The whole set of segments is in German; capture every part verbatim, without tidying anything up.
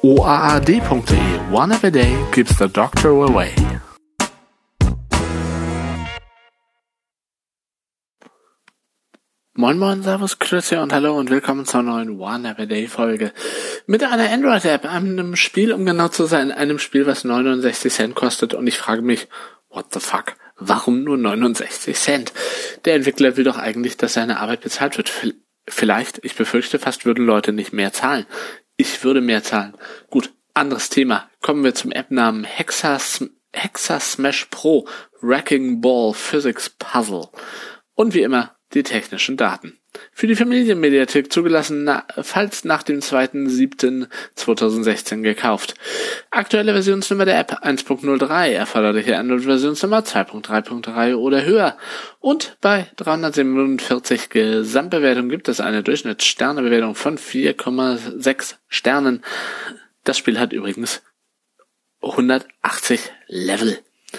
o a a d punkt d e. One app a day keeps the doctor away. Moin Moin, Servus, Grüße und Hallo und willkommen zur neuen One App a Day Folge mit einer Android-App, einem Spiel, um genau zu sein, einem Spiel, was neunundsechzig Cent kostet, und ich frage mich, what the fuck, warum nur neunundsechzig Cent? Der Entwickler will doch eigentlich, dass seine Arbeit bezahlt wird. Vielleicht, ich befürchte fast, würden Leute nicht mehr zahlen. Ich würde mehr zahlen. Gut, anderes Thema. Kommen wir zum App-Namen Hexa, Hexa Smash Pro Wrecking Ball Physics Puzzle. Und wie immer, die technischen Daten. Für die Familienmediathek zugelassen, na, falls nach dem zweiten siebten zweitausendsechzehn gekauft. Aktuelle Versionsnummer der App eins Punkt null drei, erforderliche Android-Versionsnummer zwei Punkt drei Punkt drei oder höher. Und bei dreihundertsiebenundvierzig Gesamtbewertung gibt es eine Durchschnittssternebewertung von vier Komma sechs Sternen. Das Spiel hat übrigens hundertachtzig Level.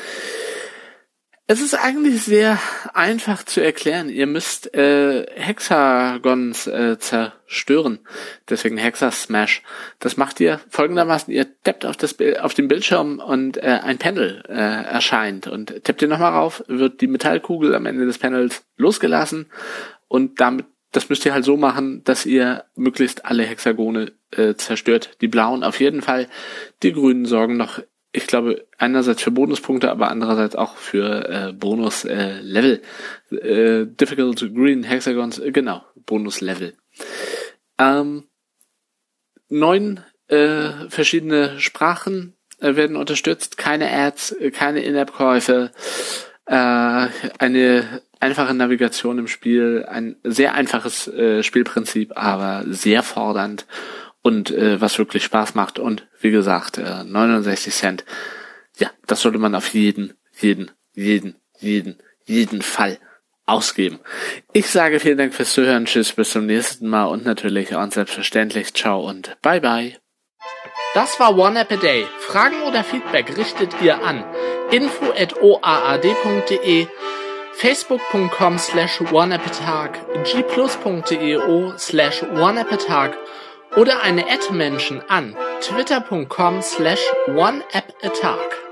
Es ist eigentlich sehr einfach zu erklären. Ihr müsst äh, Hexagons äh, zerstören. Deswegen Hexa Smash. Das macht ihr folgendermaßen. Ihr tappt auf das auf den Bildschirm und äh, ein Panel äh, erscheint. Und tappt ihr nochmal rauf, wird die Metallkugel am Ende des Panels losgelassen. Und damit, das müsst ihr halt so machen, dass ihr möglichst alle Hexagone äh, zerstört. Die blauen auf jeden Fall. Die grünen sorgen noch, ich glaube, einerseits für Bonuspunkte, aber andererseits auch für äh, Bonus-Level. Äh, äh, Difficult Green Hexagons, äh, genau, Bonus-Level. Ähm, neun äh, verschiedene Sprachen äh, werden unterstützt, keine Ads, keine In-App-Käufe, äh, eine einfache Navigation im Spiel, ein sehr einfaches äh, Spielprinzip, aber sehr fordernd. Und äh, was wirklich Spaß macht. Und wie gesagt, äh, neunundsechzig Cent. Ja, das sollte man auf jeden, jeden, jeden, jeden, jeden Fall ausgeben. Ich sage vielen Dank fürs Zuhören. Tschüss, bis zum nächsten Mal. Und natürlich und selbstverständlich ciao und bye bye. Das war One App a Day. Fragen oder Feedback richtet ihr an info at o a a d punkt d e, facebook punkt com slash one app a tag, g plus punkt d e o slash one app a tag oder eine Ad-Menschen an twitter punkt com slash one app a tag.